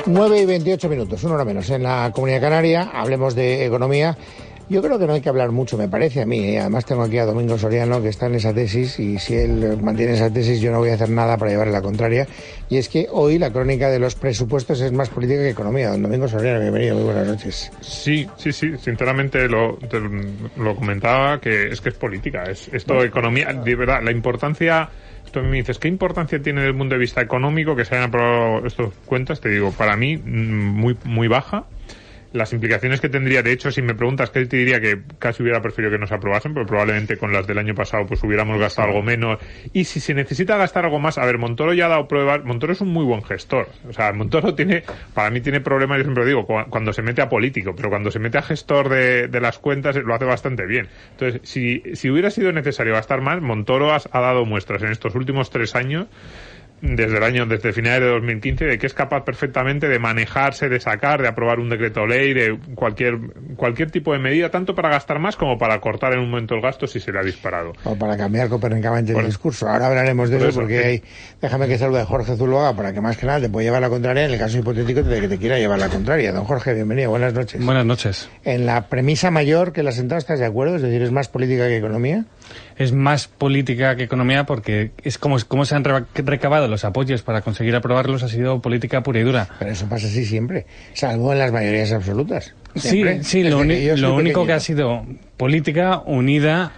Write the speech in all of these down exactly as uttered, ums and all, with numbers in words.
nueve y veintiocho minutos, una hora menos. En la Comunidad Canaria hablemos de economía. Yo creo que no hay que hablar mucho, me parece a mí. ¿eh? Además tengo aquí a Domingo Soriano, que está en esa tesis, y si él mantiene esa tesis yo no voy a hacer nada para llevarle la contraria. Y es que hoy la crónica de los presupuestos es más política que economía. Don Domingo Soriano, bienvenido, muy buenas noches. Sí, sí, sí, sinceramente lo, te, lo comentaba, que es que es política, es esto bueno, economía, de verdad, la importancia... Tú me dices, ¿qué importancia tiene desde el punto de vista económico que se hayan aprobado estas cuentas? Te digo, para mí, muy muy baja. Las implicaciones que tendría, de hecho, si me preguntas, ¿qué te diría? Que casi hubiera preferido que no se aprobasen, pero probablemente con las del año pasado pues hubiéramos gastado algo menos. Y si se necesita gastar algo más, a ver, Montoro ya ha dado pruebas, Montoro es un muy buen gestor. O sea, Montoro tiene, para mí tiene problemas, yo siempre lo digo, cuando se mete a político, pero cuando se mete a gestor de, de las cuentas lo hace bastante bien. Entonces, si, si hubiera sido necesario gastar más, Montoro ha, ha dado muestras en estos últimos tres años desde el año, desde finales de dos mil quince, de que es capaz perfectamente de manejarse, de sacar, de aprobar un decreto ley, de cualquier cualquier tipo de medida, tanto para gastar más como para cortar en un momento el gasto si se le ha disparado. O para cambiar copérnicamente el discurso. Ahora hablaremos de eso, eso, porque sí. hay, déjame que salude a Jorge Zuluaga para que más que nada te pueda llevar la contraria en el caso hipotético de que te quiera llevar la contraria. Don Jorge, bienvenido, buenas noches. Buenas noches. En la premisa mayor que la sentado, ¿estás de acuerdo? Es decir, ¿es más política que economía? Es más política que economía porque es como, como se han recabado los apoyos para conseguir aprobarlos, ha sido política pura y dura. Pero eso pasa así siempre, salvo en las mayorías absolutas. Siempre. Sí, sí, lo, lo único que ha sido política unida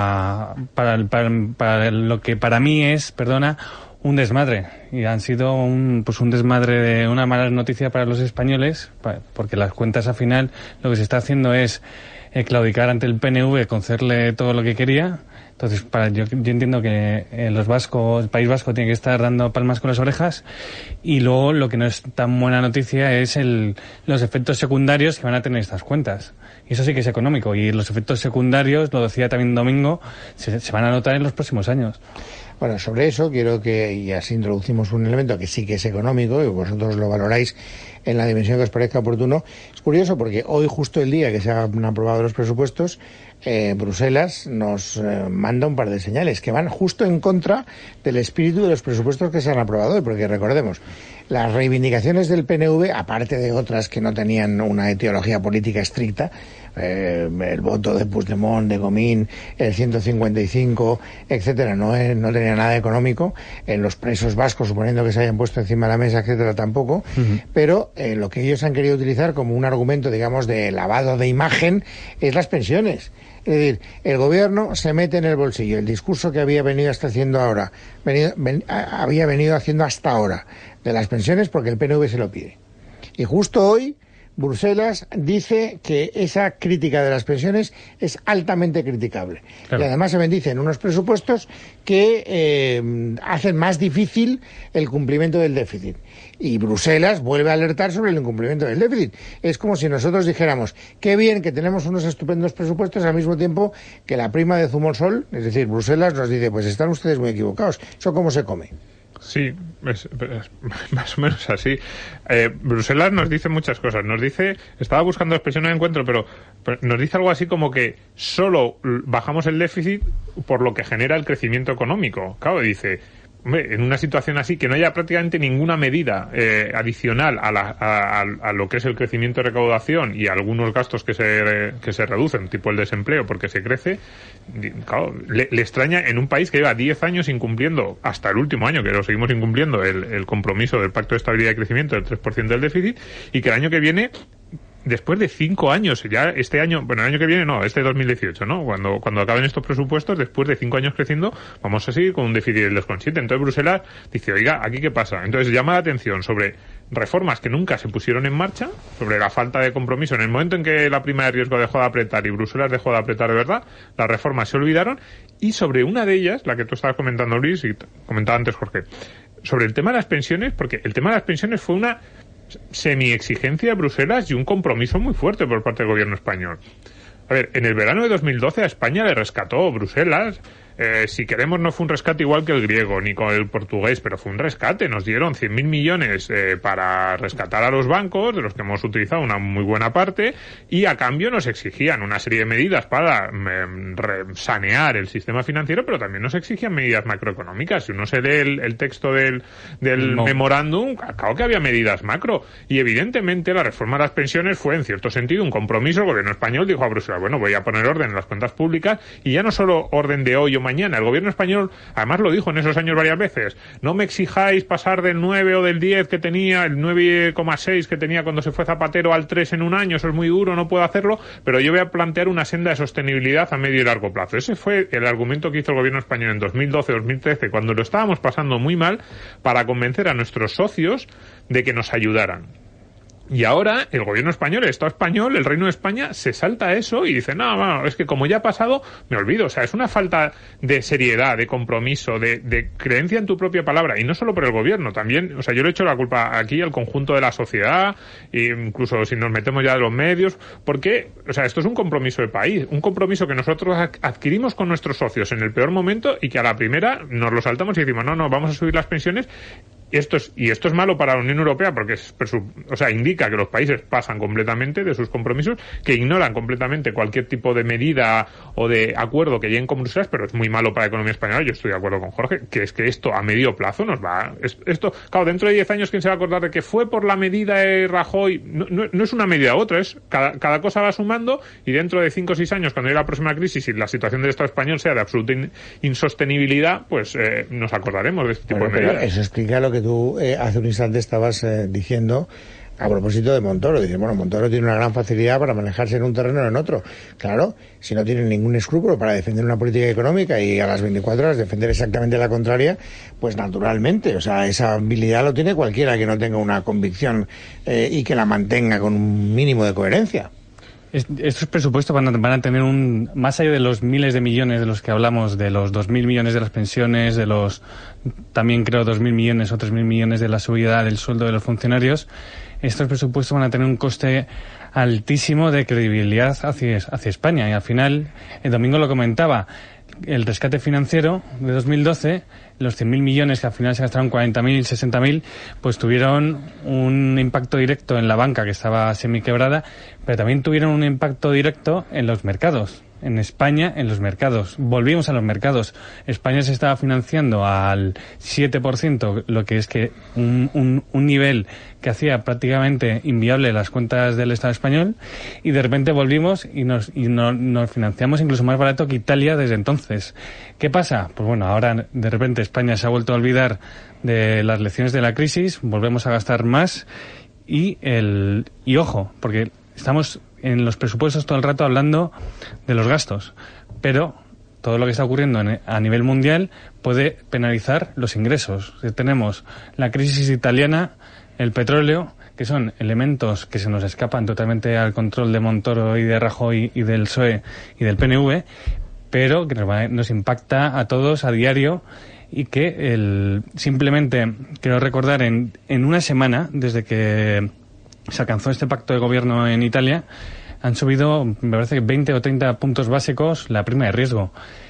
a para, para, para lo que para mí es, perdona, un desmadre. Y han sido un, pues un desmadre de una mala noticia para los españoles, porque las cuentas al final lo que se está haciendo es eh, claudicar ante el P N V, concederle todo lo que quería. Entonces, para, yo, yo entiendo que eh, los vascos, el País Vasco tiene que estar dando palmas con las orejas, y luego lo que no es tan buena noticia es el, los efectos secundarios que van a tener estas cuentas. Y eso sí que es económico, y los efectos secundarios, lo decía también Domingo, se, se van a notar en los próximos años. Bueno, sobre eso quiero que, y así introducimos un elemento que sí que es económico, y vosotros lo valoráis en la dimensión que os parezca oportuno. Es curioso porque hoy, justo el día que se han aprobado los presupuestos, eh, Bruselas nos eh, manda un par de señales que van justo en contra del espíritu de los presupuestos que se han aprobado hoy, porque recordemos, las reivindicaciones del P N V, aparte de otras que no tenían una etiología política estricta, eh, el voto de Puigdemont, de Comín, el ciento cincuenta y cinco, etcétera, no, eh, no tenía nada económico, en los presos vascos, suponiendo que se hayan puesto encima de la mesa, etcétera, tampoco, uh-huh. pero eh, lo que ellos han querido utilizar como un argumento, digamos, de lavado de imagen es las pensiones. Es decir, el gobierno se mete en el bolsillo el discurso que había venido hasta haciendo ahora, venido, ven, había venido haciendo hasta ahora de las pensiones porque el P N V se lo pide. Y justo hoy Bruselas dice que esa crítica de las pensiones es altamente criticable. Claro. Y además se bendice en unos presupuestos que eh, hacen más difícil el cumplimiento del déficit. Y Bruselas vuelve a alertar sobre el incumplimiento del déficit. Es como si nosotros dijéramos, qué bien que tenemos unos estupendos presupuestos al mismo tiempo que la prima de Zumosol, es decir, Bruselas nos dice, pues están ustedes muy equivocados. ¿Eso cómo se come? Sí, es, es más o menos así. Eh, Bruselas nos dice muchas cosas. Nos dice, estaba buscando expresión no encuentro, pero, pero nos dice algo así como que solo bajamos el déficit por lo que genera el crecimiento económico. Claro, dice, hombre, en una situación así, que no haya prácticamente ninguna medida eh, adicional a, la, a, a lo que es el crecimiento de recaudación y algunos gastos que se, que se reducen, tipo el desempleo, porque se crece, claro, le, le extraña en un país que lleva diez años incumpliendo, hasta el último año, que lo seguimos incumpliendo, el, el compromiso del Pacto de Estabilidad y Crecimiento del tres por ciento del déficit, y que el año que viene, después de cinco años, ya este año, bueno, el año que viene no, este dos mil dieciocho, ¿no? Cuando, cuando acaben estos presupuestos, después de cinco años creciendo, vamos a seguir con un déficit del dos coma siete. Entonces Bruselas dice, oiga, ¿aquí qué pasa? Entonces llama la atención sobre reformas que nunca se pusieron en marcha, sobre la falta de compromiso. En el momento en que la prima de riesgo dejó de apretar y Bruselas dejó de apretar de verdad, las reformas se olvidaron, y sobre una de ellas, la que tú estabas comentando, Luis, y comentaba antes Jorge, sobre el tema de las pensiones, porque el tema de las pensiones fue una semi-exigencia de Bruselas y un compromiso muy fuerte por parte del gobierno español. A ver, en el verano de dos mil doce a España le rescató Bruselas eh, si queremos, no fue un rescate igual que el griego, ni con el portugués, pero fue un rescate. Nos dieron cien mil millones eh, para rescatar a los bancos, de los que hemos utilizado una muy buena parte, y a cambio nos exigían una serie de medidas para eh, sanear el sistema financiero, pero también nos exigían medidas macroeconómicas. Si uno se lee el, el texto del, del no. memorándum, claro que había medidas macro, y evidentemente la reforma de las pensiones fue, en cierto sentido, un compromiso. El gobierno español dijo a Bruselas, bueno, voy a poner orden en las cuentas públicas, y ya no solo orden de hoy o mañana. El gobierno español, además lo dijo en esos años varias veces, no me exijáis pasar del nueve o del diez que tenía, el nueve coma seis que tenía cuando se fue Zapatero al tres en un año, eso es muy duro, no puedo hacerlo, pero yo voy a plantear una senda de sostenibilidad a medio y largo plazo. Ese fue el argumento que hizo el gobierno español en dos mil doce dos mil trece, cuando lo estábamos pasando muy mal, para convencer a nuestros socios de que nos ayudaran. Y ahora el gobierno español, el Estado español, el Reino de España, se salta eso y dice, no, no, es que como ya ha pasado, me olvido. O sea, es una falta de seriedad, de compromiso, de, de creencia en tu propia palabra. Y no solo por el gobierno, también, o sea, yo le echo la culpa aquí al conjunto de la sociedad, e incluso si nos metemos ya de los medios, porque, o sea, esto es un compromiso de país, un compromiso que nosotros adquirimos con nuestros socios en el peor momento y que a la primera nos lo saltamos y decimos, no, no, vamos a subir las pensiones. Esto es, y esto es malo para la Unión Europea porque es, o sea, indica que los países pasan completamente de sus compromisos, que ignoran completamente cualquier tipo de medida o de acuerdo que lleguen con Bruselas, pero es muy malo para la economía española. Yo estoy de acuerdo con Jorge, que es que esto a medio plazo nos va... Es, esto, claro, dentro de diez años, ¿quién se va a acordar de que fue por la medida de Rajoy? No, no, no es una medida u otra, es cada, cada cosa va sumando, y dentro de cinco o seis años, cuando llegue la próxima crisis y la situación del Estado español sea de absoluta in, insostenibilidad, pues eh, nos acordaremos de este tipo bueno, de medidas. Eso explica lo que tú eh, hace un instante estabas eh, diciendo a propósito de Montoro. Dices, bueno, Montoro tiene una gran facilidad para manejarse en un terreno o en otro. Claro, si no tiene ningún escrúpulo para defender una política económica y a las veinticuatro horas defender exactamente la contraria, pues naturalmente, o sea, esa habilidad lo tiene cualquiera que no tenga una convicción eh, y que la mantenga con un mínimo de coherencia. Estos presupuestos van a, van a tener un, más allá de los miles de millones de los que hablamos, de los dos mil millones de las pensiones, de los, también creo, dos mil millones o tres mil millones de la subida del sueldo de los funcionarios, estos presupuestos van a tener un coste altísimo de credibilidad hacia, hacia España. Y al final, el domingo lo comentaba, el rescate financiero de dos mil doce, los cien mil millones que al final se gastaron cuarenta mil, sesenta mil, pues tuvieron un impacto directo en la banca que estaba semiquebrada, pero también tuvieron un impacto directo en los mercados. En España, en los mercados. Volvimos a los mercados. España se estaba financiando al siete por ciento, lo que es que un, un, un nivel que hacía prácticamente inviable las cuentas del Estado español, y de repente volvimos y nos, y no, nos financiamos incluso más barato que Italia desde entonces. ¿Qué pasa? Pues bueno, ahora de repente España se ha vuelto a olvidar de las lecciones de la crisis, volvemos a gastar más y el, y ojo, porque estamos en los presupuestos todo el rato hablando de los gastos, pero todo lo que está ocurriendo en, a nivel mundial puede penalizar los ingresos. Tenemos la crisis italiana, el petróleo, que son elementos que se nos escapan totalmente al control de Montoro y de Rajoy y del P S O E y del P N V, pero que nos, va, nos impacta a todos a diario, y que el, simplemente quiero recordar en, en una semana desde que se alcanzó este pacto de gobierno en Italia, han subido, me parece que veinte o treinta puntos básicos la prima de riesgo.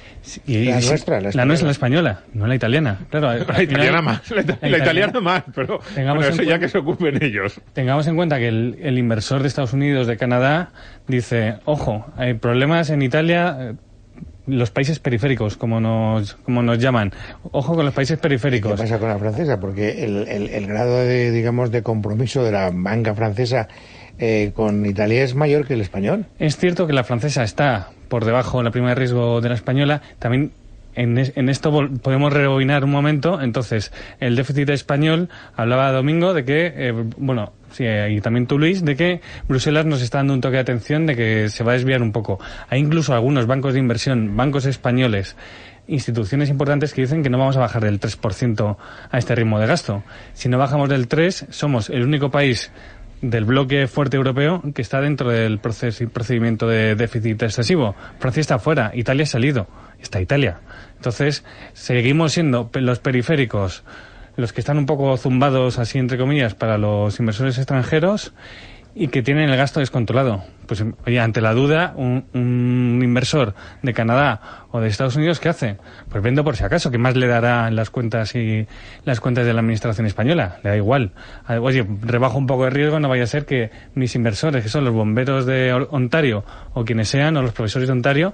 Y, la, nuestra, la, la nuestra, la española, no la italiana. Claro, la, la italiana más, la, la, la italiana más, pero bueno, eso ya que se ocupen ellos. Tengamos en cuenta que el, el inversor de Estados Unidos, de Canadá, dice, ojo, hay problemas en Italia, los países periféricos, como nos como nos llaman. Ojo con los países periféricos. ¿Qué pasa con la francesa? Porque el, el, el grado de, digamos, de compromiso de la banca francesa eh, con Italia es mayor que el español. Es cierto que la francesa está por debajo de la prima de riesgo de la española. También en, es, en esto podemos rebobinar un momento. Entonces, el déficit español, hablaba domingo de que, eh, bueno, sí, y también tú, Luis, de que Bruselas nos está dando un toque de atención, de que se va a desviar un poco. Hay incluso algunos bancos de inversión, bancos españoles, instituciones importantes que dicen que no vamos a bajar del tres por ciento a este ritmo de gasto. Si no bajamos del tres por ciento, somos el único país del bloque fuerte europeo que está dentro del proceso, procedimiento de déficit excesivo. Francia está fuera, Italia ha salido, está Italia. Entonces, seguimos siendo los periféricos los que están un poco zumbados, así entre comillas, para los inversores extranjeros, y que tienen el gasto descontrolado. Pues, oye, ante la duda, un, un inversor de Canadá o de Estados Unidos, ¿qué hace? Pues vendo por si acaso, ¿qué más le dará en las cuentas y las cuentas de la administración española? Le da igual. Oye, rebajo un poco de riesgo, no vaya a ser que mis inversores, que son los bomberos de Ontario o quienes sean, o los profesores de Ontario,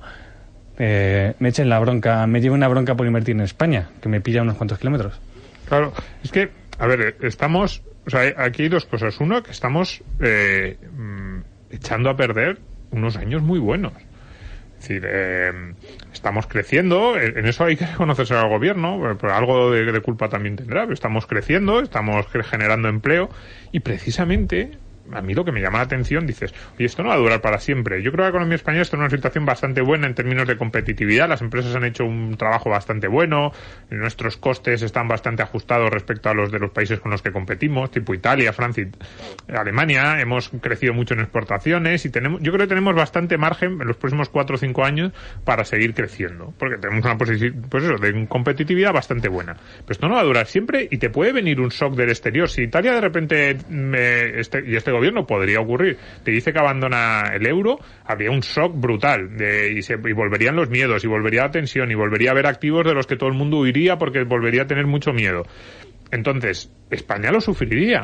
eh, me echen la bronca, me lleven una bronca por invertir en España, que me pilla unos cuantos kilómetros. Claro, es que, a ver, estamos... O sea, aquí hay dos cosas. Uno, que estamos eh, echando a perder unos años muy buenos. Es decir, eh, estamos creciendo, en eso hay que reconocerse al gobierno, pero algo de, de culpa también tendrá, pero estamos creciendo, estamos generando empleo, y precisamente... A mí lo que me llama la atención, dices, oye, esto no va a durar para siempre. Yo creo que la economía española está en una situación bastante buena en términos de competitividad. Las empresas han hecho un trabajo bastante bueno. Nuestros costes están bastante ajustados respecto a los de los países con los que competimos, tipo Italia, Francia, Alemania. Hemos crecido mucho en exportaciones y tenemos, yo creo que tenemos bastante margen en los próximos cuatro o cinco años para seguir creciendo. Porque tenemos una posición, pues eso, de competitividad bastante buena. Pero esto no va a durar siempre y te puede venir un shock del exterior. Si Italia de repente, me, este, y este gobierno podría ocurrir, te dice que abandona el euro, habría un shock brutal de, y, se, y volverían los miedos, y volvería la tensión, y volvería a haber activos de los que todo el mundo huiría porque volvería a tener mucho miedo. Entonces, España lo sufriría.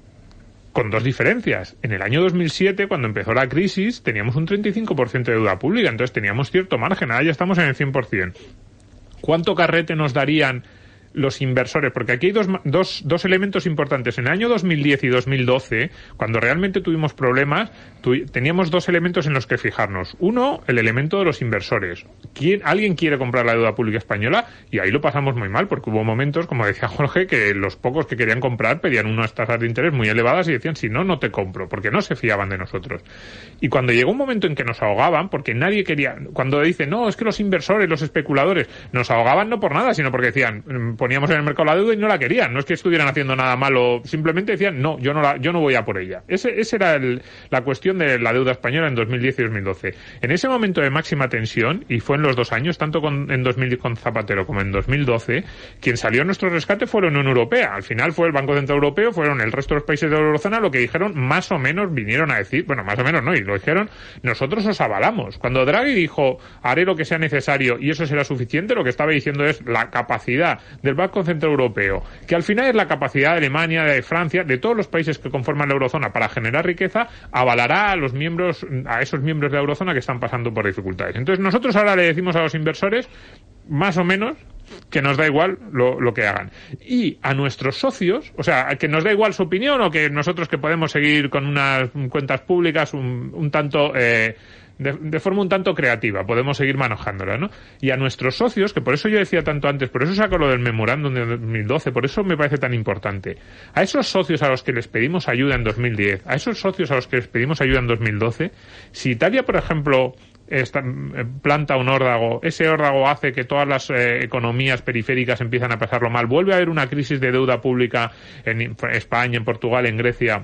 Con dos diferencias. En el año dos mil siete, cuando empezó la crisis, teníamos un treinta y cinco por ciento de deuda pública, entonces teníamos cierto margen, ahora ya estamos en el cien por ciento. ¿Cuánto carrete nos darían los inversores? Porque aquí hay dos, dos, dos elementos importantes. En el año dos mil diez y dos mil doce, cuando realmente tuvimos problemas, tu, teníamos dos elementos en los que fijarnos. Uno, el elemento de los inversores. ¿Quién, alguien quiere comprar la deuda pública española? Y ahí lo pasamos muy mal, porque hubo momentos, como decía Jorge, que los pocos que querían comprar pedían unas tasas de interés muy elevadas y decían, si no, no te compro, porque no se fiaban de nosotros. Y cuando llegó un momento en que nos ahogaban, porque nadie quería, cuando dicen, no, es que los inversores, los especuladores, nos ahogaban no por nada, sino porque decían, poníamos en el mercado la deuda y no la querían. No es que estuvieran haciendo nada malo, simplemente decían, no, yo no la, yo no voy a por ella. Ese, ese era el, la cuestión de la deuda española en dos mil diez y dos mil doce. En ese momento de máxima tensión, y fue en los dos años, tanto con, en dos mil diez con Zapatero como en dos mil doce, quien salió a nuestro rescate fue la Unión Europea. Al final fue el Banco Central Europeo, fueron el resto de los países de la Eurozona, lo que dijeron, más o menos vinieron a decir, bueno, más o menos no, y lo dijeron, nosotros os avalamos. Cuando Draghi dijo, haré lo que sea necesario y eso será suficiente, lo que estaba diciendo es la capacidad del Banco Central Europeo, que al final es la capacidad de Alemania, de Francia, de todos los países que conforman la eurozona para generar riqueza, avalará a los miembros, a esos miembros de la eurozona que están pasando por dificultades. Entonces nosotros ahora le decimos a los inversores, más o menos, que nos da igual lo, lo que hagan. Y a nuestros socios, o sea, que nos da igual su opinión o que nosotros que podemos seguir con unas cuentas públicas un, un tanto... Eh, De, de forma un tanto creativa, podemos seguir manejándola, ¿no? Y a nuestros socios, que por eso yo decía tanto antes, por eso saco lo del memorándum de dos mil doce, por eso me parece tan importante. A esos socios a los que les pedimos ayuda en dos mil diez, a esos socios a los que les pedimos ayuda en dos mil doce, si Italia, por ejemplo, esta, planta un órdago, ese órdago hace que todas las eh, economías periféricas empiezan a pasarlo mal, vuelve a haber una crisis de deuda pública en España, en Portugal, en Grecia.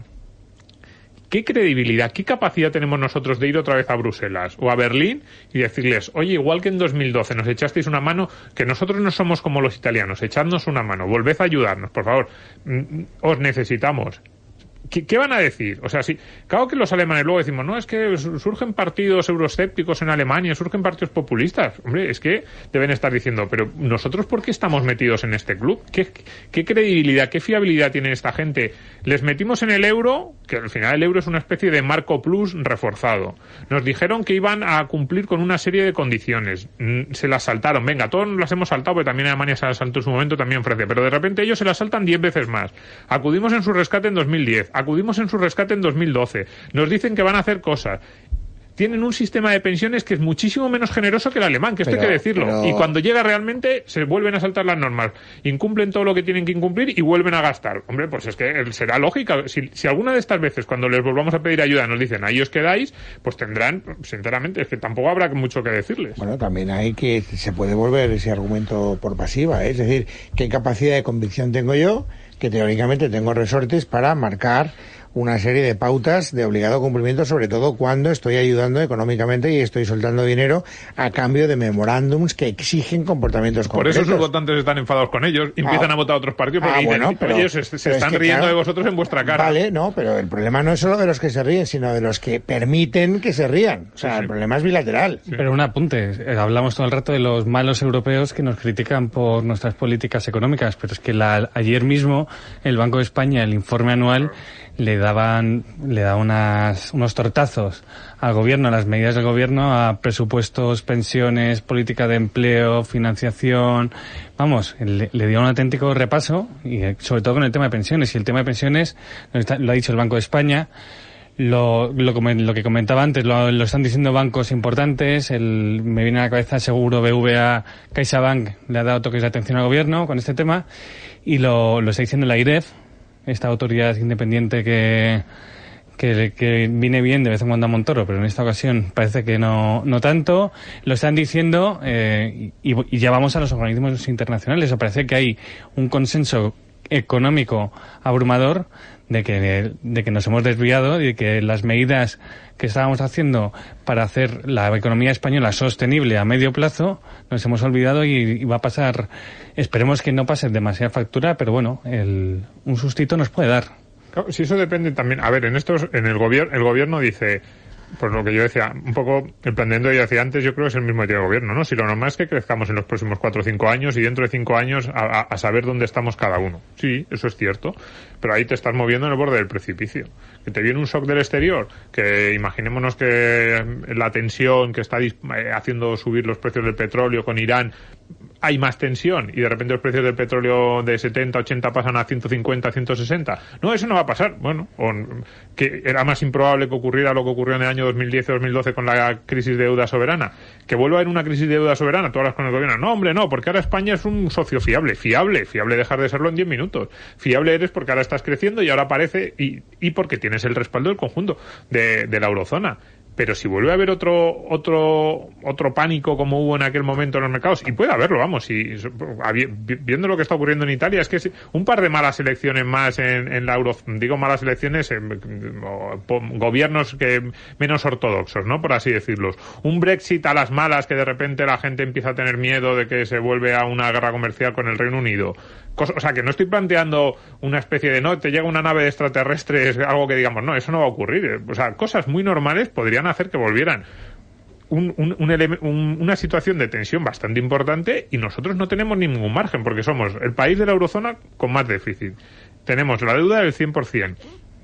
¿Qué credibilidad, qué capacidad tenemos nosotros de ir otra vez a Bruselas o a Berlín y decirles, oye, igual que en dos mil doce nos echasteis una mano, que nosotros no somos como los italianos, echadnos una mano, volved a ayudarnos, por favor, os necesitamos? ¿Qué, ¿Qué van a decir? O sea, sí, claro que los alemanes luego decimos, no, es que surgen partidos euroscépticos en Alemania, surgen partidos populistas. Hombre, es que deben estar diciendo, pero ¿nosotros por qué estamos metidos en este club? ¿Qué, qué credibilidad, qué fiabilidad tiene esta gente? Les metimos en el euro, que al final el euro es una especie de marco plus reforzado. Nos dijeron que iban a cumplir con una serie de condiciones. Se las saltaron. Venga, todos las hemos saltado, porque también Alemania se las saltó en su momento, también Francia. Pero de repente ellos se las saltan diez veces más. Acudimos en su rescate en dos mil diez. Acudimos en su rescate en dos mil doce. Nos dicen que van a hacer cosas. Tienen un sistema de pensiones que es muchísimo menos generoso que el alemán, que esto pero, hay que decirlo. Pero... Y cuando llega realmente, se vuelven a saltar las normas. Incumplen todo lo que tienen que incumplir y vuelven a gastar. Hombre, pues es que será lógica. Si, si alguna de estas veces, cuando les volvamos a pedir ayuda, nos dicen, ahí os quedáis, pues tendrán, sinceramente, es que tampoco habrá mucho que decirles. Bueno, también hay que, se puede volver ese argumento por pasiva, ¿eh? Es decir, ¿qué capacidad de convicción tengo yo? Que teóricamente tengo resortes para marcar una serie de pautas de obligado cumplimiento, sobre todo cuando estoy ayudando económicamente y estoy soltando dinero a cambio de memorándums que exigen comportamientos Por concretos. Por eso sus votantes están enfadados con ellos, empiezan ah, a votar a otros partidos porque ah, bueno, dicen, pero, ellos se, se están es que, riendo claro, de vosotros en vuestra cara. Vale, no, pero el problema no es solo de los que se ríen, sino de los que permiten que se rían. O sea, sí, sí. el problema es bilateral. Sí. Pero un apunte, hablamos todo el rato de los malos europeos que nos critican por nuestras políticas económicas, pero es que la, ayer mismo el Banco de España, el informe anual, le daban le da unas unos tortazos al gobierno, a las medidas del gobierno, a presupuestos, pensiones, política de empleo, financiación. Vamos, le, le dio un auténtico repaso, y sobre todo con el tema de pensiones. Y el tema de pensiones, lo ha dicho el Banco de España, lo, lo, lo que comentaba antes, lo, lo están diciendo bancos importantes. El, me viene a la cabeza seguro B V A, CaixaBank le ha dado toques de atención al gobierno con este tema, y lo, lo está diciendo la I R E F, esta autoridad independiente que, que, que viene bien de vez en cuando a Montoro, pero en esta ocasión parece que no, no tanto. Lo están diciendo, eh, y, y ya vamos a los organismos internacionales. O parece que hay un consenso económico abrumador de que, de que nos hemos desviado y de que las medidas que estábamos haciendo para hacer la economía española sostenible a medio plazo nos hemos olvidado, y, y va a pasar, esperemos que no pase demasiada factura, pero bueno, el, un sustito nos puede dar. Claro, si eso depende también, a ver, en estos, en el gobierno, el gobierno dice, por lo que yo decía, un poco el planteamiento que yo decía antes, yo creo que es el mismo que tiene el gobierno, ¿no? Si lo normal es que crezcamos en los próximos cuatro o cinco años y dentro de cinco años a, a, a saber dónde estamos cada uno. Sí, eso es cierto, pero ahí te estás moviendo en el borde del precipicio. Que te viene un shock del exterior, que imaginémonos que la tensión que está haciendo subir los precios del petróleo con Irán, hay más tensión y de repente los precios del petróleo de setenta, ochenta pasan a ciento cincuenta, ciento sesenta. No, eso no va a pasar. Bueno, o, que era más improbable que ocurriera lo que ocurrió en el año dos mil diez o dos mil doce con la crisis de deuda soberana. Que vuelva a haber una crisis de deuda soberana, tú hablas con el gobierno. No, hombre, no, porque ahora España es un socio fiable. Fiable, fiable dejar de serlo en diez minutos. Fiable eres porque ahora estás creciendo y ahora aparece, y, y porque tienes el respaldo del conjunto de, de la eurozona. Pero si vuelve a haber otro otro otro pánico como hubo en aquel momento en los mercados, y puede haberlo, vamos, y viendo lo que está ocurriendo en Italia, es que un par de malas elecciones más en, en la euro, digo malas elecciones, en, gobiernos que menos ortodoxos, ¿no? Por así decirlos. Un Brexit a las malas, que de repente la gente empieza a tener miedo de que se vuelve a una guerra comercial con el Reino Unido. Cosa, o sea, que no estoy planteando una especie de, no, te llega una nave de extraterrestres, algo que digamos, no, eso no va a ocurrir. O sea, cosas muy normales podrían hacer que volvieran un, un, un ele- un, una situación de tensión bastante importante, y nosotros no tenemos ningún margen porque somos el país de la eurozona con más déficit. Tenemos la deuda del cien por ciento.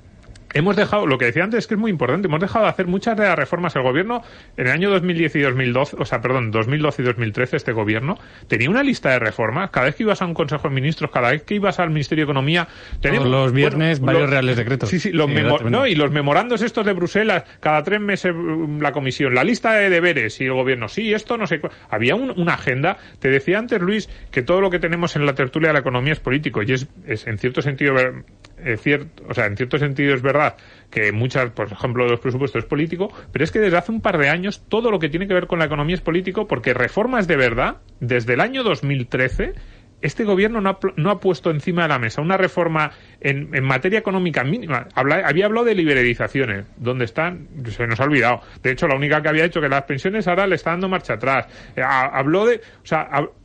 Hemos dejado, lo que decía antes es que es muy importante, hemos dejado de hacer muchas de las reformas. El gobierno, en el año dos mil diez y dos mil doce, o sea, perdón, dos mil doce y dos mil trece, este gobierno tenía una lista de reformas. Cada vez que ibas a un Consejo de Ministros, cada vez que ibas al Ministerio de Economía, tenemos, todos los viernes, bueno, varios los, reales decretos. Sí, sí, los sí, memo, no, y los memorandos estos de Bruselas, cada tres meses la comisión, la lista de deberes, y el gobierno, sí, esto no sé. Había un, una agenda. Te decía antes, Luis, que todo lo que tenemos en la tertulia de la economía es político, y es, es en cierto sentido, es cierto, o sea, en cierto sentido es verdad que muchas, por ejemplo, de los presupuestos es político, pero es que desde hace un par de años todo lo que tiene que ver con la economía es político, porque reformas de verdad, desde el año dos mil trece, este gobierno no ha, no ha puesto encima de la mesa una reforma en, en materia económica mínima. Habla, había hablado de liberalizaciones. ¿Dónde están? Se nos ha olvidado. De hecho, la única que había hecho que las pensiones ahora le está dando marcha atrás. Habló de, o sea,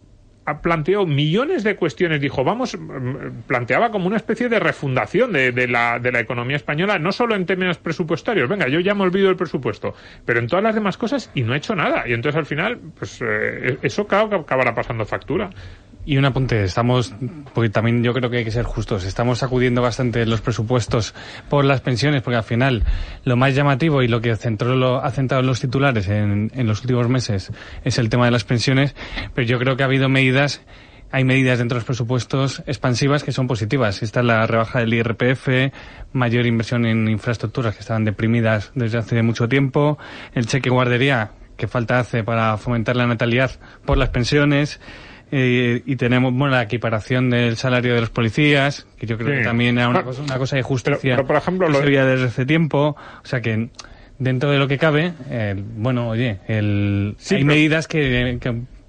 planteó millones de cuestiones, dijo, vamos, planteaba como una especie de refundación de, de, la, de la economía española, no solo en términos presupuestarios, venga, yo ya me olvido del presupuesto, pero en todas las demás cosas, y no ha hecho nada. Y entonces al final, pues eh, eso claro que acabará pasando factura. Y un apunte, estamos, porque también yo creo que hay que ser justos, estamos sacudiendo bastante los presupuestos por las pensiones, porque al final lo más llamativo y lo que centró lo, ha centrado los titulares en, en los últimos meses es el tema de las pensiones, pero yo creo que ha habido medidas, hay medidas dentro de los presupuestos expansivas que son positivas. Esta es la rebaja del I R P F, mayor inversión en infraestructuras que estaban deprimidas desde hace mucho tiempo, el cheque guardería que falta hace para fomentar la natalidad por las pensiones. Eh, y tenemos, bueno, la equiparación del salario de los policías, que yo creo sí. que también era una cosa, una cosa de justicia, pero, pero por ejemplo, que lo se veía desde hace tiempo. O sea que dentro de lo que cabe, eh, bueno, oye, el, sí, hay pero... medidas que, que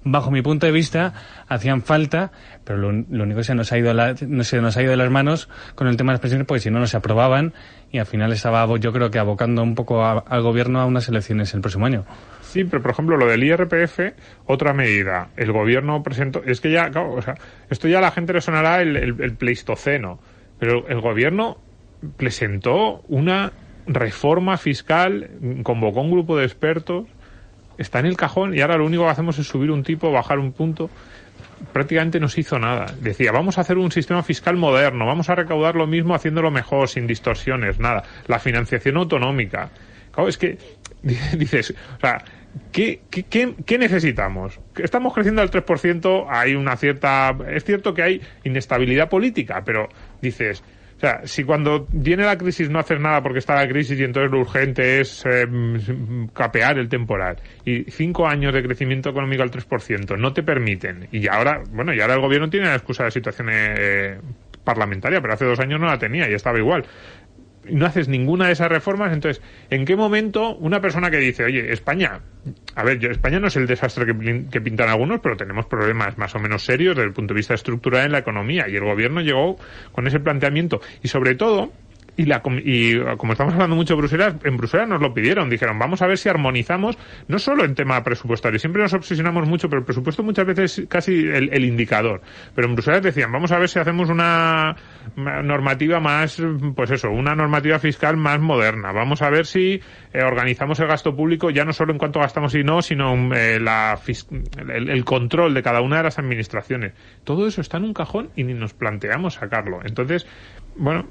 bajo mi punto de vista, hacían falta, pero lo, lo único que se nos ha ido a la, no se nos ha ido de las manos con el tema de las pensiones, porque si no, no se aprobaban, y al final estaba, yo creo que abocando un poco a, al gobierno a unas elecciones el próximo año. Sí, pero por ejemplo, lo del I R P F, otra medida. El gobierno presentó... Es que ya, claro, o sea, esto ya a la gente le sonará el, el, el pleistoceno, pero el gobierno presentó una reforma fiscal, convocó un grupo de expertos, está en el cajón y ahora lo único que hacemos es subir un tipo, bajar un punto. Prácticamente no se hizo nada. Decía, vamos a hacer un sistema fiscal moderno, vamos a recaudar lo mismo haciéndolo mejor, sin distorsiones, nada. La financiación autonómica. Claro, es que dices, o sea, ¿qué, qué, qué, qué necesitamos? Estamos creciendo al tres por ciento, hay una cierta... Es cierto que hay inestabilidad política, pero dices... O sea, si cuando viene la crisis no haces nada porque está la crisis y entonces lo urgente es eh, capear el temporal, y cinco años de crecimiento económico al tres por ciento no te permiten, y ahora, bueno, y ahora el gobierno tiene la excusa de situación eh, parlamentaria, pero hace dos años no la tenía y estaba igual. No haces ninguna de esas reformas, entonces, ¿en qué momento una persona que dice, oye, España, a ver, yo, España no es el desastre que, que pintan algunos, pero tenemos problemas más o menos serios desde el punto de vista estructural en la economía, y el gobierno llegó con ese planteamiento, y sobre todo, y, la, y como estamos hablando mucho de Bruselas, en Bruselas nos lo pidieron, dijeron, vamos a ver si armonizamos, no solo en tema presupuestario, siempre nos obsesionamos mucho, pero el presupuesto muchas veces es casi el, el indicador, pero en Bruselas decían, vamos a ver si hacemos una normativa más, pues eso, una normativa fiscal más moderna, vamos a ver si eh, organizamos el gasto público ya no solo en cuánto gastamos y no, sino eh, la el, el control de cada una de las administraciones. Todo eso está en un cajón y ni nos planteamos sacarlo. Entonces, bueno,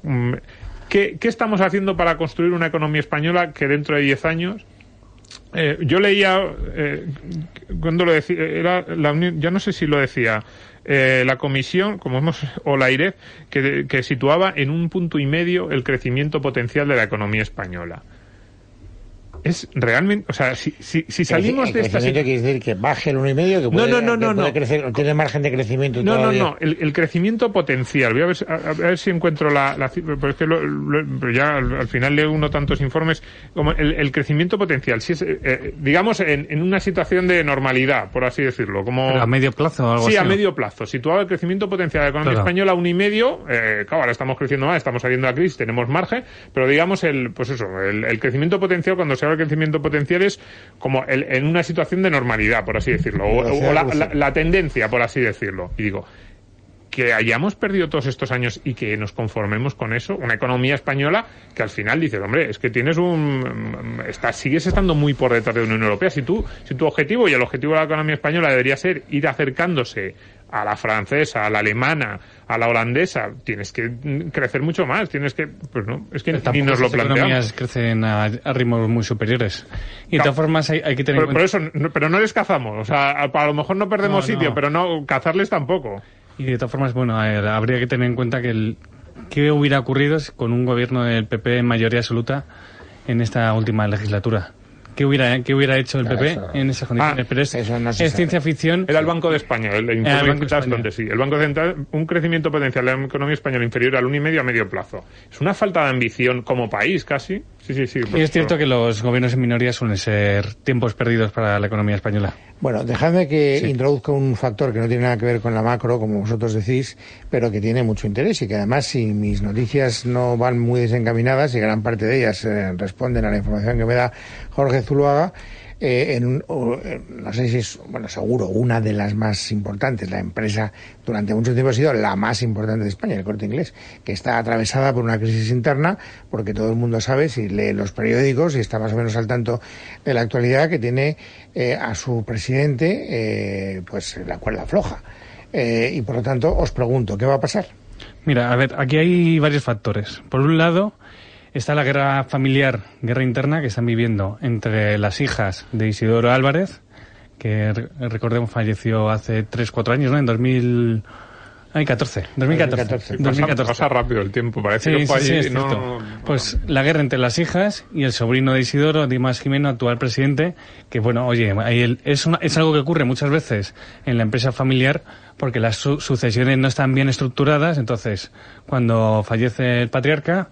¿qué, ¿qué estamos haciendo para construir una economía española que dentro de diez años... Eh, yo leía, eh, cuando lo decía, era la Unión, ya no sé si lo decía, eh, la Comisión, como hemos, o la I R E F, que, que situaba en un punto y medio el crecimiento potencial de la economía española. Es realmente, o sea, si, si, si salimos el, de el esta crecimiento quiere decir que baje el uno y medio, que puede, no, no, no, que puede no. crecer, tiene margen de crecimiento. No, todavía. no, no, el, el crecimiento potencial. Voy a ver, a, a ver si encuentro la, la cifra, pero es que lo, lo, ya al, al final leo uno tantos informes como el, el crecimiento potencial. Si es, eh, digamos, en, en una situación de normalidad, por así decirlo, como ¿Pero a medio plazo o algo sí, así? Sí, a medio plazo. Situado el crecimiento potencial de la economía claro. española a uno y medio, eh, claro, ahora estamos creciendo más, estamos saliendo de la crisis, tenemos margen, pero digamos el, pues eso, el, el crecimiento potencial, cuando se habla de crecimiento potencial es como el, en una situación de normalidad, por así decirlo, o, o la, la, la tendencia, por así decirlo. Y digo, que hayamos perdido todos estos años y que nos conformemos con eso, una economía española que al final dices, hombre, es que tienes un... Estás, sigues estando muy por detrás de la Unión Europea. Si tú, si tu objetivo, y el objetivo de la economía española debería ser ir acercándose a la francesa, a la alemana, a la holandesa, tienes que crecer mucho más, tienes que... Pues no, es que ni nos lo planteamos. Las economías crecen a, a ritmos muy superiores. Y de claro, todas formas hay, hay que tener pero, en cuenta... Por eso, no, pero no les cazamos, o sea, a, a lo mejor no perdemos no, sitio, no. pero no cazarles tampoco. Y de todas formas, bueno, a ver, habría que tener en cuenta que el, qué hubiera ocurrido con un gobierno del P P en mayoría absoluta en esta última legislatura. ¿Qué hubiera, qué hubiera hecho el P P eso, en esas condiciones? Ah, Pero es, no es ciencia ficción. Era el Banco de España, el, el, el Banco de donde sí. El Banco Central, un crecimiento potencial de la economía española inferior al uno y medio a medio plazo. Es una falta de ambición como país, casi. Sí, sí, sí. Y es cierto que los gobiernos en minoría suelen ser tiempos perdidos para la economía española. Bueno, dejadme que sí. introduzca un factor que no tiene nada que ver con la macro, como vosotros decís, pero que tiene mucho interés y que además, si mis noticias no van muy desencaminadas y gran parte de ellas eh, responden a la información que me da Jorge Zuluaga, Eh, en un, eh, no sé si es, bueno, seguro, una de las más importantes, la empresa durante mucho tiempo ha sido la más importante de España, el Corte Inglés, que está atravesada por una crisis interna, porque todo el mundo sabe, si lee los periódicos y está más o menos al tanto de la actualidad, que tiene eh, a su presidente eh, pues la cuerda floja. Eh, y por lo tanto, os pregunto, ¿qué va a pasar? Mira, a ver, aquí hay varios factores. Por un lado, está la guerra familiar, guerra interna que están viviendo entre las hijas de Isidoro Álvarez, que recordemos falleció hace tres, cuatro años, ¿no? En dos mil catorce. dos mil catorce. dos mil catorce. Pasa, pasa rápido el tiempo, parece sí, que fue sí, allí sí, y no... Pues la guerra entre las hijas y el sobrino de Isidoro, Dimas Jimeno, actual presidente, que bueno, oye, es, una, es algo que ocurre muchas veces en la empresa familiar porque las su- sucesiones no están bien estructuradas, entonces cuando fallece el patriarca,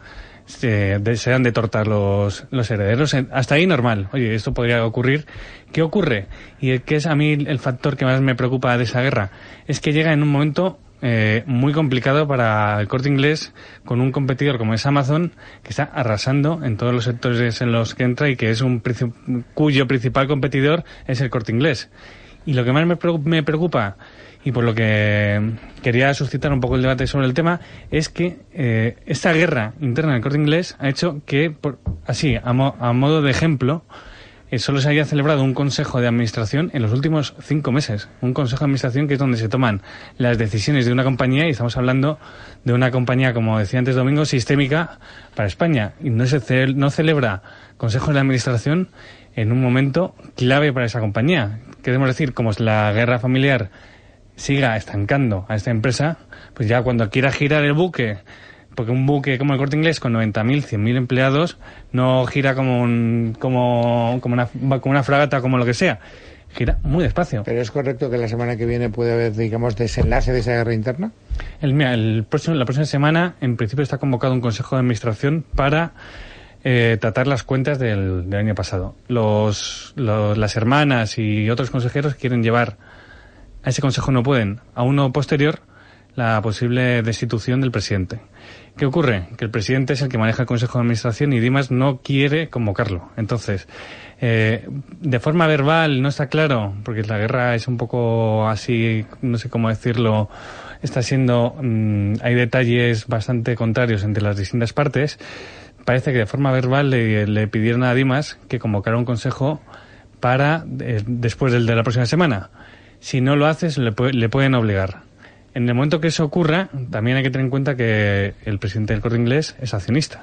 se desean de tortar los, los herederos. Hasta ahí normal. Oye, esto podría ocurrir. ¿Qué ocurre? Y que es a mí el factor que más me preocupa de esa guerra, es que llega en un momento eh, muy complicado para el Corte Inglés, con un competidor como es Amazon, que está arrasando en todos los sectores en los que entra y que es un cuyo principal competidor es el Corte Inglés. Y lo que más me preocupa, y por lo que quería suscitar un poco el debate sobre el tema, es que eh, esta guerra interna del Corte Inglés ha hecho que, por, así, a, mo, a modo de ejemplo, eh, solo se haya celebrado un consejo de administración en los últimos cinco meses. Un consejo de administración que es donde se toman las decisiones de una compañía, y estamos hablando de una compañía, como decía antes Domingo, sistémica para España. Y no se ce no celebra consejos de administración en un momento clave para esa compañía. Queremos decir, como es la guerra familiar siga estancando a esta empresa, pues ya cuando quiera girar el buque, porque un buque como el Corte Inglés con noventa mil, cien mil empleados no gira como un, como, como una, como una fragata, como lo que sea, gira muy despacio. ¿Pero es correcto que la semana que viene puede haber, digamos, desenlace de esa guerra interna? El, mira, el próximo, la próxima semana, en principio, está convocado un consejo de administración para eh, tratar las cuentas del, del año pasado. Los, los, las hermanas y otros consejeros quieren llevar a ese consejo, no pueden, a uno posterior, la posible destitución del presidente. ¿Qué ocurre? Que el presidente es el que maneja el Consejo de Administración y Dimas no quiere convocarlo. Entonces, eh, de forma verbal no está claro, porque la guerra es un poco así, no sé cómo decirlo, está siendo, mmm, hay detalles bastante contrarios entre las distintas partes. Parece que de forma verbal le, le pidieron a Dimas que convocara un consejo para eh, después del de la próxima semana. Si no lo haces, le, le pueden obligar. En el momento que eso ocurra, también hay que tener en cuenta que el presidente del Corte Inglés es accionista,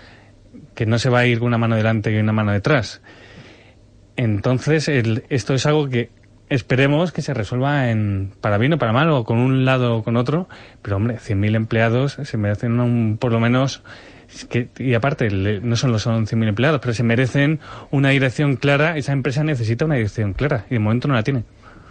que no se va a ir con una mano delante y una mano detrás. Entonces, el, esto es algo que esperemos que se resuelva en para bien o para mal, o con un lado o con otro, pero hombre, cien mil empleados se merecen un, por lo menos, que, y aparte, no solo son cien mil empleados, pero se merecen una dirección clara. Esa empresa necesita una dirección clara y de momento no la tiene.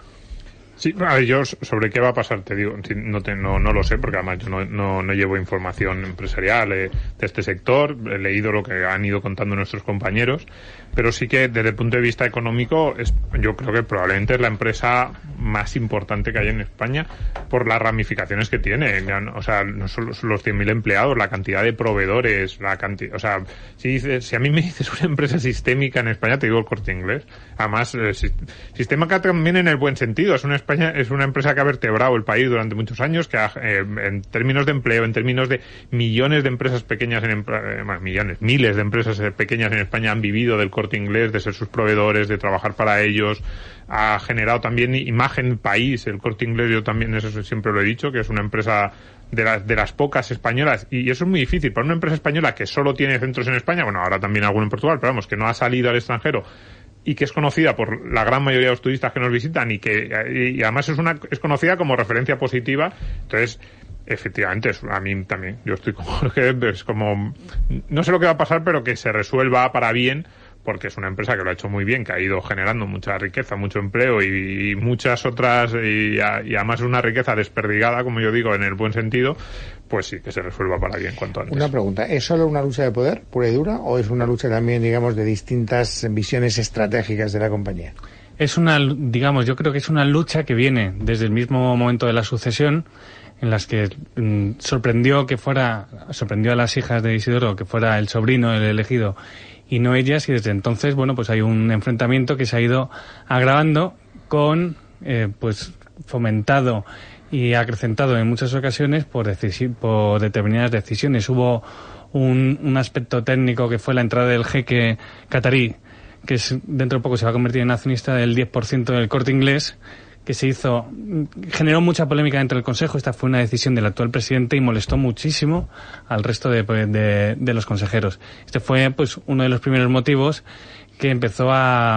Sí, a ver, yo sobre qué va a pasar te digo, no, te, no, no lo sé, porque además yo no, no, no llevo información empresarial eh, de este sector, he leído lo que han ido contando nuestros compañeros, pero sí que desde el punto de vista económico es, yo creo que probablemente es la empresa más importante que hay en España por las ramificaciones que tiene. O sea, no solo los cien mil empleados, la cantidad de proveedores, la cantidad, o sea, si dices, si a mí me dices una empresa sistémica en España, te digo el Corte Inglés. Además, eh, sistémica también en el buen sentido, es una España es una empresa que ha vertebrado el país durante muchos años, que ha, eh, en términos de empleo, en términos de millones de empresas pequeñas, en eh, bueno, millones, miles de empresas pequeñas en España han vivido del Corte Inglés, de ser sus proveedores, de trabajar para ellos. Ha generado también imagen país. El Corte Inglés, yo también eso siempre lo he dicho, que es una empresa de las, de las pocas españolas, y eso es muy difícil para una empresa española que solo tiene centros en España, bueno, ahora también alguno en Portugal, pero vamos, que no ha salido al extranjero y que es conocida por la gran mayoría de los turistas que nos visitan y que y además es una es conocida como referencia positiva. Entonces, efectivamente, es, a mí también, yo estoy como es como no sé lo que va a pasar, pero que se resuelva para bien, porque es una empresa que lo ha hecho muy bien, que ha ido generando mucha riqueza, mucho empleo y, y muchas otras, y, y además es una riqueza desperdigada, como yo digo, en el buen sentido. Pues sí, que se resuelva para bien cuanto antes. Una pregunta, ¿es solo una lucha de poder, pura y dura, o es una lucha también, digamos, de distintas visiones estratégicas de la compañía? Es una, digamos, yo creo que es una lucha que viene desde el mismo momento de la sucesión, en las que mm, sorprendió que fuera, sorprendió a las hijas de Isidoro que fuera el sobrino el elegido y no ellas, y desde entonces, bueno, pues hay un enfrentamiento que se ha ido agravando con, eh, pues, fomentado y acrecentado en muchas ocasiones por, por determinadas decisiones. Hubo un, un aspecto técnico que fue la entrada del jeque catarí, que es, dentro de poco se va a convertir en accionista del diez por ciento del Corte Inglés, que se hizo, generó mucha polémica dentro del Consejo. Esta fue una decisión del actual presidente y molestó muchísimo al resto de, de, de los consejeros. Este fue, pues, uno de los primeros motivos que empezó a,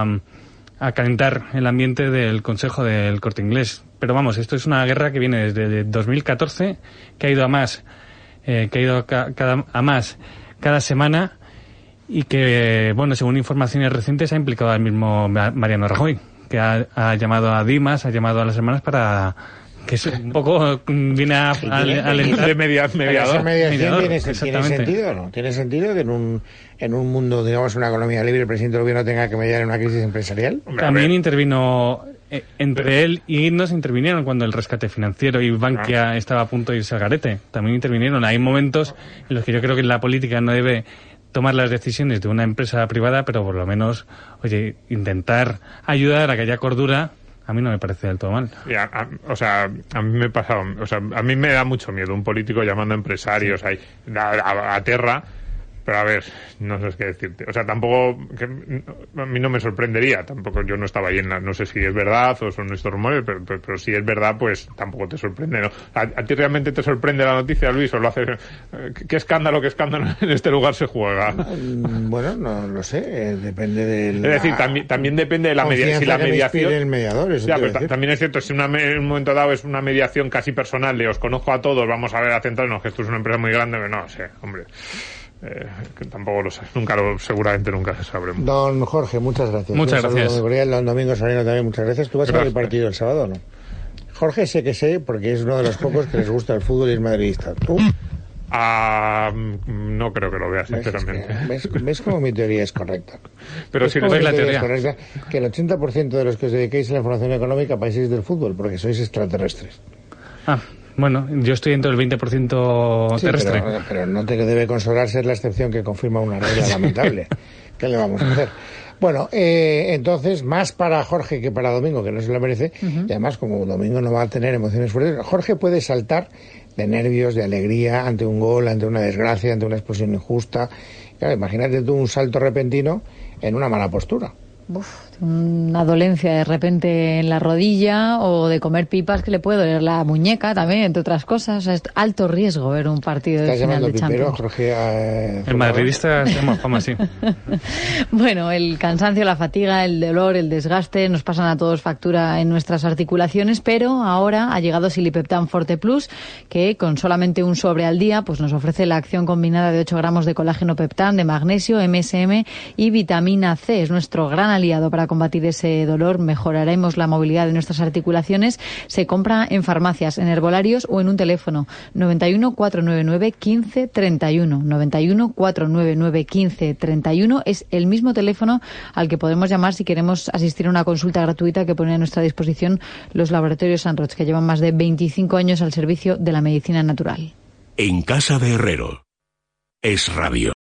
a calentar el ambiente del Consejo del Corte Inglés. Pero vamos, esto es una guerra que viene desde dos mil catorce, que ha ido a más, eh, que ha ido ca cada, a más cada semana, y que, bueno, según informaciones recientes, ha implicado al mismo Mariano Rajoy, que ha, ha llamado a Dimas, ha llamado a las hermanas para que es un poco viene a, a, a alentar de media, mediador. Esa mediación mediador, tiene, tiene sentido, ¿no? Tiene sentido que en un en un mundo, digamos, una economía libre, el presidente del gobierno tenga que mediar en una crisis empresarial. También intervino eh, entre él y Guindos intervinieron cuando el rescate financiero y Bankia ah. estaba a punto de irse al garete. También intervinieron. Hay momentos en los que yo creo que la política no debe tomar las decisiones de una empresa privada, pero por lo menos, oye, intentar ayudar a que haya cordura. A mí no me parece del todo mal. A, a, o sea, a mí me pasa, o sea, a mí me da mucho miedo un político llamando a empresarios sí. ahí, a, a, a terra, pero a ver, no sé qué decirte. O sea, tampoco, que, a mí no me sorprendería, tampoco yo no estaba ahí en la, no sé si es verdad o son estos rumores, pero, pero, pero si es verdad, pues tampoco te sorprende, ¿no? ¿A, a ti realmente te sorprende la noticia, Luis, o lo haces? ¿Qué escándalo, qué escándalo en este lugar se juega? Bueno, no lo sé, eh, depende de la... Es decir, también, también depende de la mediación. Si la mediación... el mediador, eso ya, pero t- también es cierto, si una, en un momento dado es una mediación casi personal de os conozco a todos, vamos a ver a centrarnos, que esto es una empresa muy grande, pero no sé, hombre... Eh, que tampoco lo sé, nunca lo, seguramente nunca se sabremos. Don Jorge, muchas gracias. Muchas Un gracias. Cordial, don Domingo Solano también, muchas gracias. ¿Tú vas gracias. a ver el partido el sábado o no? Jorge sé que sé, porque es uno de los pocos que les gusta el fútbol y es madridista. ¿Tú? Ah, no creo que lo vea, sinceramente. ¿Ves, ves, ¿Ves cómo mi teoría es correcta? Pero ¿Ves si no es la teoría. Es correcta? Que el ochenta por ciento de los que os dediquéis a la información económica pasáis del fútbol, porque sois extraterrestres. Ah, bueno, yo estoy dentro del veinte por ciento terrestre. Sí, pero, pero no te debe consolar ser la excepción que confirma una regla lamentable. ¿Qué le vamos a hacer? Bueno, eh, entonces, más para Jorge que para Domingo, que no se lo merece, uh-huh. y además, como Domingo no va a tener emociones fuertes, Jorge puede saltar de nervios, de alegría, ante un gol, ante una desgracia, ante una explosión injusta. Claro, imagínate tú un salto repentino en una mala postura. Uf, una dolencia de repente en la rodilla o de comer pipas que le puede doler la muñeca también, entre otras cosas. O sea, es alto riesgo ver un partido de final de Champions. Jorge, eh, el madridista tenemos fama así. Bueno, el cansancio, la fatiga, el dolor, el desgaste nos pasan a todos factura en nuestras articulaciones, pero ahora ha llegado Silipeptan Forte Plus, que con solamente un sobre al día pues nos ofrece la acción combinada de ocho gramos de colágeno peptán, de magnesio, M S M y vitamina C. Es nuestro gran aliado para combatir ese dolor. Mejoraremos la movilidad de nuestras articulaciones. Se compra en farmacias, en herbolarios o en un teléfono noventa y uno, cuatrocientos noventa y nueve, quince treinta y uno. noventa y uno, cuatrocientos noventa y nueve, quince treinta y uno es el mismo teléfono al que podemos llamar si queremos asistir a una consulta gratuita que ponen a nuestra disposición los laboratorios San Roch, que llevan más de veinticinco años al servicio de la medicina natural. En casa de Herrero es radio.